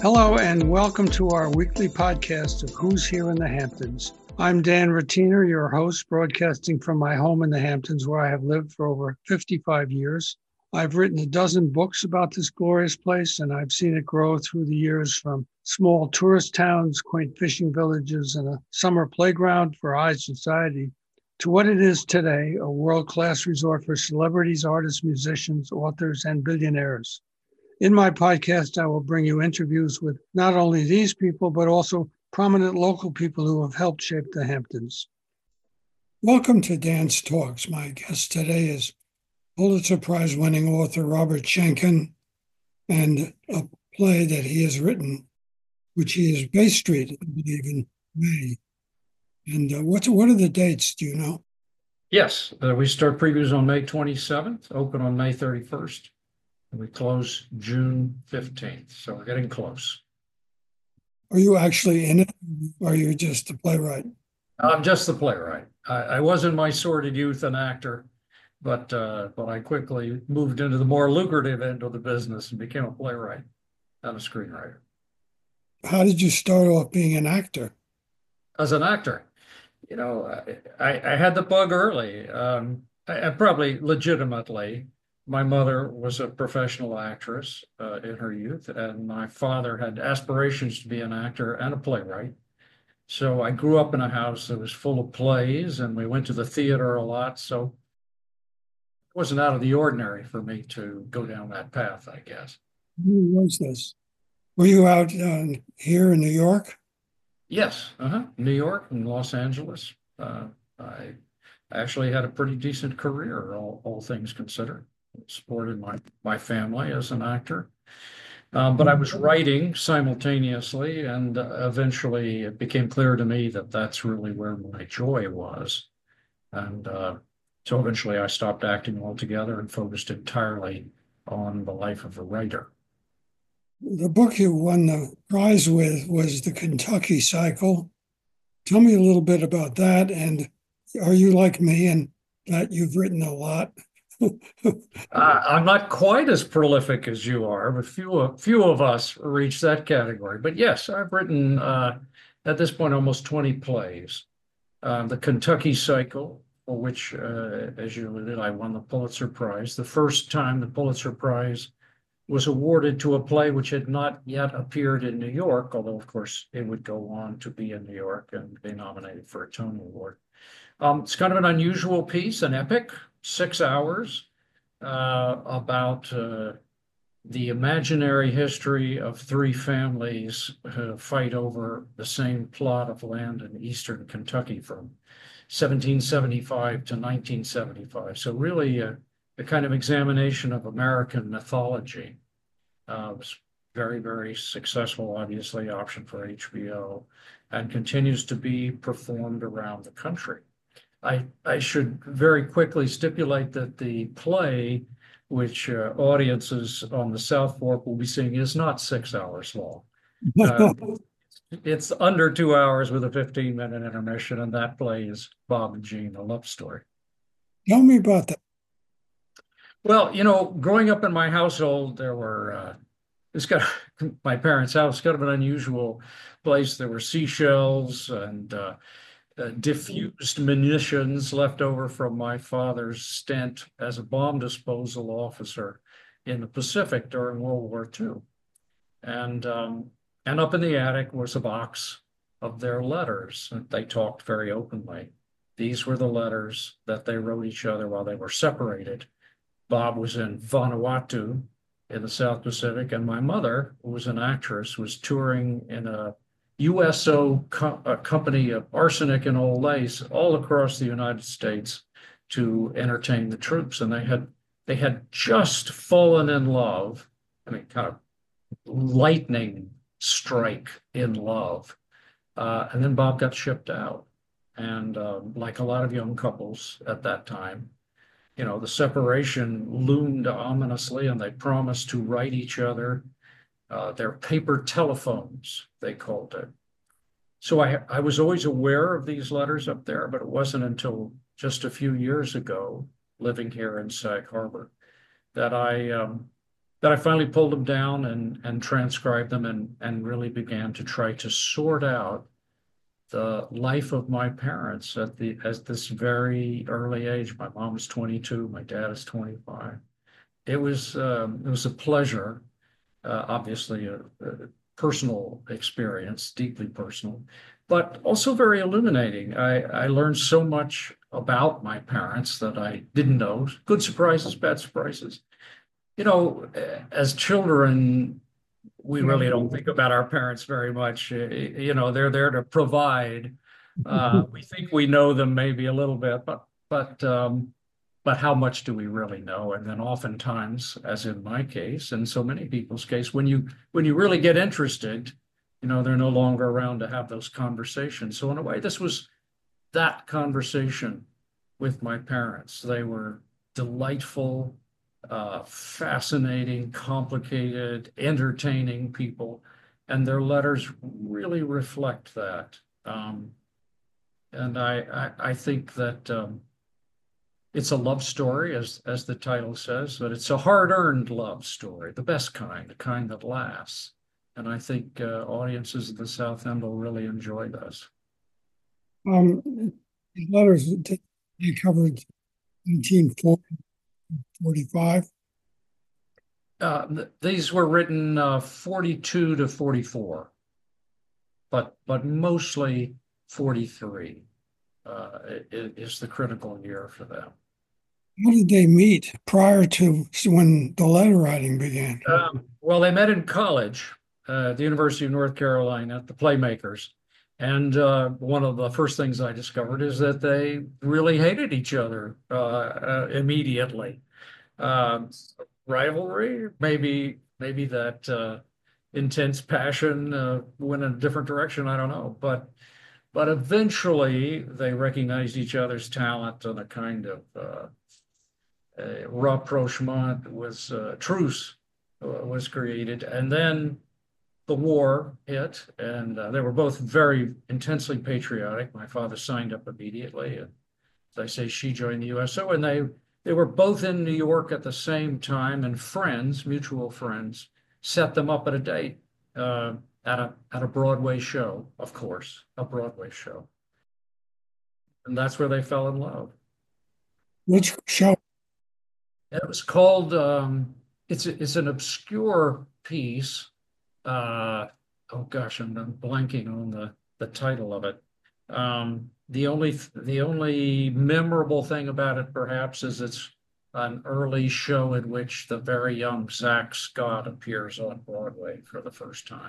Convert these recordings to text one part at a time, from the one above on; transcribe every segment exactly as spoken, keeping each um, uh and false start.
Hello and welcome to our weekly podcast of Who's Here in the Hamptons. I'm Dan Rattiner, your host, broadcasting from my home in the Hamptons, where I have lived for over fifty-five years. I've written a dozen books about this glorious place, and I've seen it grow through the years from small tourist towns, quaint fishing villages, and a summer playground for high society to what it is today, a world-class resort for celebrities, artists, musicians, authors, and billionaires. In my podcast, I will bring you interviews with not only these people, but also prominent local people who have helped shape the Hamptons. Welcome to Dan's Talks. My guest today is Pulitzer Prize-winning author Robert Schenken, and a play that he has written, which is Bay Street, I believe, in May. And uh, what's, what are the dates, do you know? Yes, uh, we start previews on May twenty-seventh, open on May thirty-first. We close June fifteenth, so we're getting close. Are you actually in it, or are you just a playwright? I'm just the playwright. I, I was in my sordid youth an actor, but uh, but I quickly moved into the more lucrative end of the business and became a playwright and a screenwriter. How did you start off being an actor? As an actor, you know, I, I had the bug early, um, I, I probably legitimately. My mother was a professional actress uh, in her youth, and my father had aspirations to be an actor and a playwright. So I grew up in a house that was full of plays, and we went to the theater a lot. So it wasn't out of the ordinary for me to go down that path, I guess. Who was this? Were you out uh, here in New York? Yes, uh-huh. New York and Los Angeles. Uh, I actually had a pretty decent career, all, all things considered. Supported my my family as an actor, um, but I was writing simultaneously, and uh, eventually it became clear to me that that's really where my joy was, and uh, so eventually I stopped acting altogether and focused entirely on the life of a writer. The book you won the prize with was The Kentucky Cycle. Tell me a little bit about that, and are you like me in that you've written a lot? uh, I'm not quite as prolific as you are, but few, few of us reach that category. But yes, I've written uh, at this point almost twenty plays. Uh, the Kentucky Cycle, for which, uh, as you alluded, I won the Pulitzer Prize. The first time the Pulitzer Prize was awarded to a play which had not yet appeared in New York, although of course it would go on to be in New York and be nominated for a Tony Award. Um, it's kind of an unusual piece, an epic. Six hours uh, about uh, the imaginary history of three families who fight over the same plot of land in eastern Kentucky from seventeen seventy-five to nineteen seventy-five. So really a, a kind of examination of American mythology. Uh, it was very, very successful, obviously, option for H B O, and continues to be performed around the country. I, I should very quickly stipulate that the play, which uh, audiences on the South Fork will be seeing, is not six hours long. Uh, it's under two hours with a fifteen minute intermission, and that play is Bob and Jean, a love story. Tell me about that. Well, you know, growing up in my household, there were, uh, it's got my parents' house, kind of an unusual place. There were seashells and uh, Uh, diffused munitions left over from my father's stint as a bomb disposal officer in the Pacific during World War Two. And, um, and up in the attic was a box of their letters. They talked very openly. These were the letters that they wrote each other while they were separated. Bob was in Vanuatu in the South Pacific, and my mother, who was an actress, was touring in a U S O co- a company of arsenic and old lace all across the United States to entertain the troops. And they had they had just fallen in love. I mean, kind of lightning strike in love. Uh, and then Bob got shipped out. And um, like a lot of young couples at that time, you know, the separation loomed ominously, and they promised to write each other uh, their paper telephones, they called it. So I, I was always aware of these letters up there, but it wasn't until just a few years ago, living here in Sag Harbor, that I um, that I finally pulled them down and, and transcribed them and, and really began to try to sort out the life of my parents at the at this very early age. My mom was twenty-two, my dad is twenty-five. It was um, it was a pleasure, uh, obviously a, a personal experience, deeply personal, but also very illuminating. I, I learned so much about my parents that I didn't know. Good surprises, bad surprises. You know, as children, we really don't think about our parents very much. Uh, You know, they're there to provide. Uh, we think we know them maybe a little bit, but but um, but how much do we really know? And then oftentimes, as in my case, and so many people's case, when you when you really get interested, you know, they're no longer around to have those conversations. So in a way, this was that conversation with my parents. They were delightful, uh, fascinating, complicated, entertaining people, and their letters really reflect that. Um, and I, I, I think that um, it's a love story, as as the title says, but it's a hard-earned love story, the best kind, the kind that lasts. And I think uh, audiences at the South End will really enjoy this. Um, these letters they covered nineteen forty-five. Uh, th- these were written uh, forty-two to forty-four, but but mostly forty-three uh, is the critical year for them. How did they meet prior to when the letter writing began? Um, well, they met in college, uh, at the University of North Carolina, at the Playmakers. And uh, one of the first things I discovered is that they really hated each other uh, uh, immediately. Um, rivalry, maybe maybe that uh, intense passion uh, went in a different direction. I don't know, but but eventually they recognized each other's talent, and a kind of uh, a rapprochement was uh, truce uh, was created, and then the war hit, and uh, they were both very intensely patriotic. My father signed up immediately, and as I say, she joined the U S O, and they they were both in New York at the same time, and friends, mutual friends, set them up at a date uh, at a at a Broadway show, of course, a Broadway show, and that's where they fell in love. Which show? It was called. Um, it's it's an obscure piece. Uh, oh gosh, I'm, I'm blanking on the the title of it. Um, the only the only memorable thing about it, perhaps, is it's an early show in which the very young Zach Scott appears on Broadway for the first time.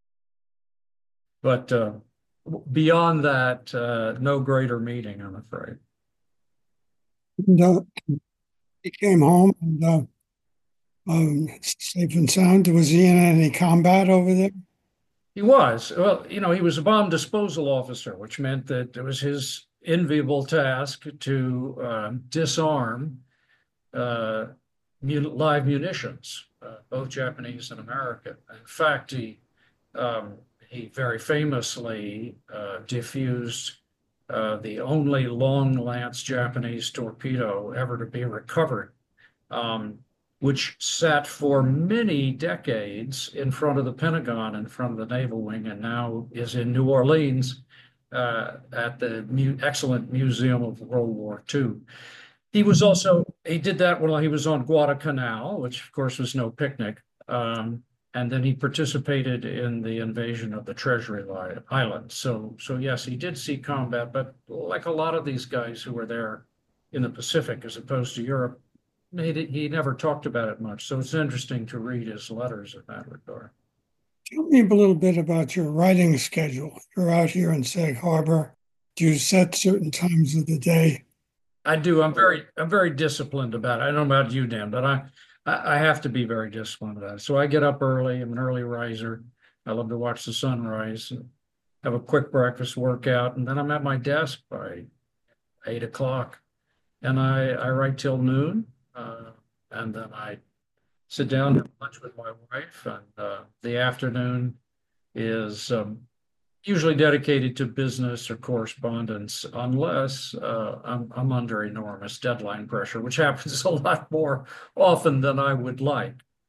But uh, beyond that, uh, no greater meeting, I'm afraid. And, uh, he came home and uh, um, safe and sound. Was he in any combat over there? He was. Well, you know, he was a bomb disposal officer, which meant that it was his enviable task to uh, disarm uh, mun live munitions, uh, both Japanese and American. In fact, he um, he very famously uh, diffused uh, the only long lance Japanese torpedo ever to be recovered, um, which sat for many decades in front of the Pentagon, in front of the Naval Wing, and now is in New Orleans uh, at the mu excellent Museum of World War Two. He was also, he did that while he was on Guadalcanal, which of course was no picnic. Um, and then he participated in the invasion of the Treasury Islands. So, so yes, he did see combat, but like a lot of these guys who were there in the Pacific as opposed to Europe, he, he never talked about it much. So it's interesting to read his letters in that regard. Tell me a little bit about your writing schedule. You're out here in Sag Harbor. Do you set certain times of the day? I do. I'm very, I'm very disciplined about it. I don't know about you, Dan, but I, I have to be very disciplined about it. So I get up early. I'm an early riser. I love to watch the sunrise and have a quick breakfast workout, and then I'm at my desk by eight o'clock, and I I write till noon, uh, and then I sit down and have lunch with my wife, and uh, the afternoon is um, usually dedicated to business or correspondence, unless uh, I'm, I'm under enormous deadline pressure, which happens a lot more often than I would like.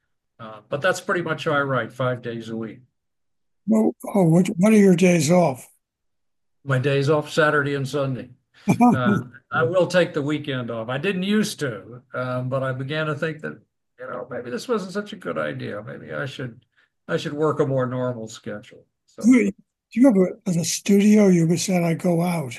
Uh, but that's pretty much how I write, five days a week. Well, oh, what, what are your days off? My days off, Saturday and Sunday. Uh, I will take the weekend off. I didn't used to, um, but I began to think that, you know, maybe this wasn't such a good idea. Maybe I should, I should work a more normal schedule. Do So, you, do you have a, a studio? You said I go out.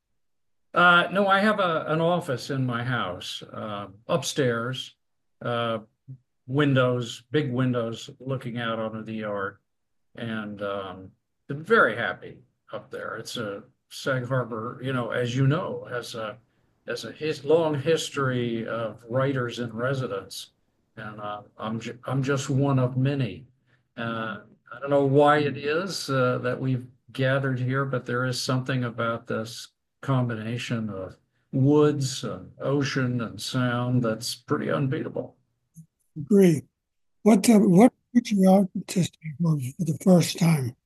uh, no, I have a an office in my house, uh, upstairs, uh, windows, big windows looking out onto the yard, and um, I'm very happy up there. It's a Sag Harbor, you know, as you know, has a has a his long history of writers in residence, and uh, I'm ju I'm just one of many. Uh, I don't know why it is uh, that we've gathered here, but there is something about this combination of woods and ocean and sound that's pretty unbeatable. Agree. What uh, what put you out to Stanford for the first time?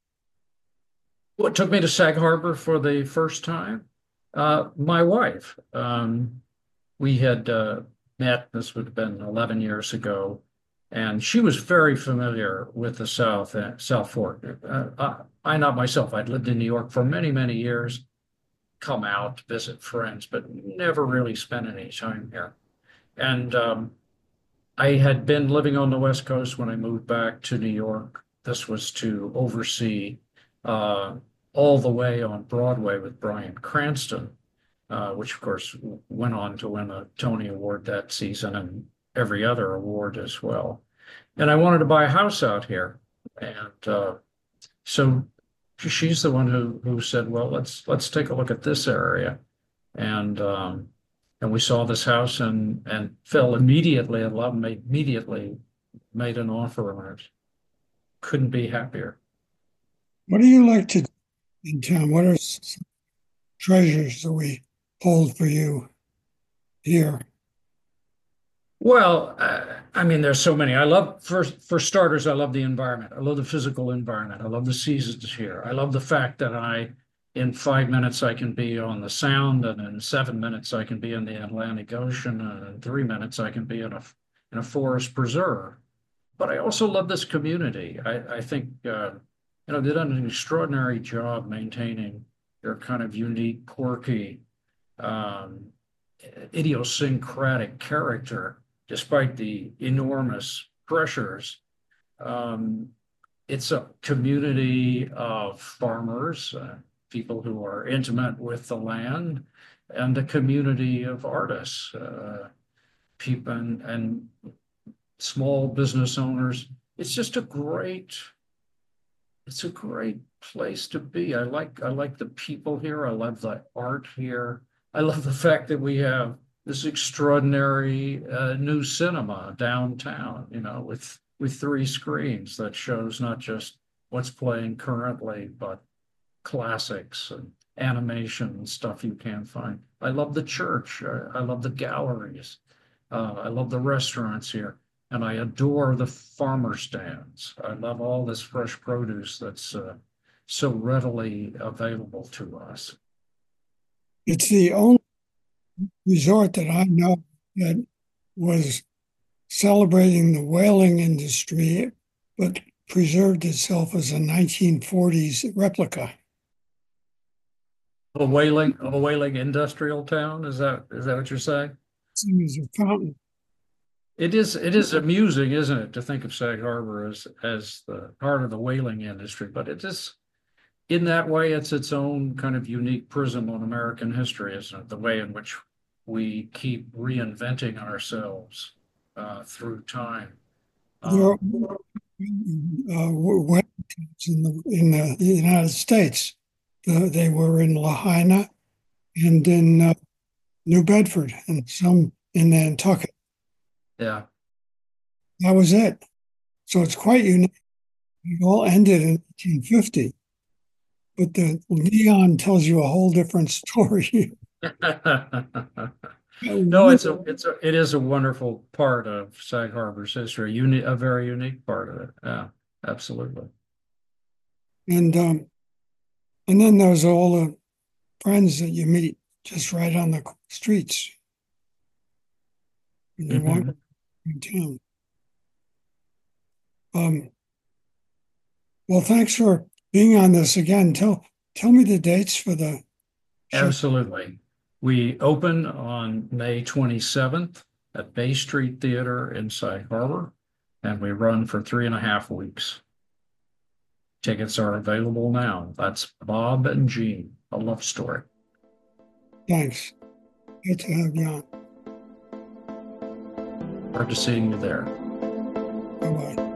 What took me to Sag Harbor for the first time? Uh, my wife. Um, we had uh, met, this would have been eleven years ago, and she was very familiar with the South, uh, South Fork. Uh, I, I not myself, I'd lived in New York for many, many years, come out, visit friends, but never really spent any time here. And um, I had been living on the West Coast when I moved back to New York. This was to oversee uh, all the way on Broadway with Bryan Cranston, uh, which of course went on to win a Tony Award that season and every other award as well. And I wanted to buy a house out here. And uh, so she's the one who who said, well, let's let's take a look at this area. And um, and we saw this house and and fell immediately in love, made immediately made an offer on it. Couldn't be happier. What do you like to do in town? What are some treasures that we hold for you here? Well, uh, I mean, there's so many. I love, for for starters, I love the environment. I love the physical environment. I love the seasons here. I love the fact that I, in five minutes, I can be on the Sound, and in seven minutes, I can be in the Atlantic Ocean, and in three minutes, I can be in a in a forest preserve. But I also love this community. I, I think, uh, you know, they done an extraordinary job maintaining their kind of unique, quirky, um, idiosyncratic character, despite the enormous pressures. Um, it's a community of farmers, uh, people who are intimate with the land, and a community of artists, uh, people and, and small business owners. It's just a great, it's a great place to be. I like, I like the people here. I love the art here. I love the fact that we have this extraordinary uh, new cinema downtown, you know, with with three screens that shows not just what's playing currently, but classics and animation and stuff you can't find. I love the church. I, I love the galleries. Uh, I love the restaurants here. And I adore the farmer stands. I love all this fresh produce that's uh, so readily available to us. It's the only resort that I know that was celebrating the whaling industry, but preserved itself as a nineteen forties replica. A whaling, a whaling industrial town. Is that is that what you're saying? It's a fountain. It is it is amusing, isn't it, to think of Sag Harbor as as the heart of the whaling industry, but it is in that way, it's its own kind of unique prism on American history, isn't it? The way in which we keep reinventing ourselves uh, through time. There are Um, uh, whaling towns in the in the United States. The, they were in Lahaina and in uh, New Bedford and some in Nantucket. yeah. That was it. So it's quite unique. It all ended in eighteen fifty, but the neon tells you a whole different story. No, it's a it's a it is a wonderful part of Sag Harbor's history. Uni a very unique part of it. Yeah, absolutely. And um, and then there's all the friends that you meet just right on the streets when you walk Mhm. in town. Um, well, thanks for being on this again. Tell tell me the dates for the show. Absolutely. We open on May twenty-seventh at Bay Street Theater in Sag Harbor, and we run for three and a half weeks. Tickets are available now. That's Bob and Jean, a love story. Thanks. Good to have you on. Forward to seeing you there. Bye-bye.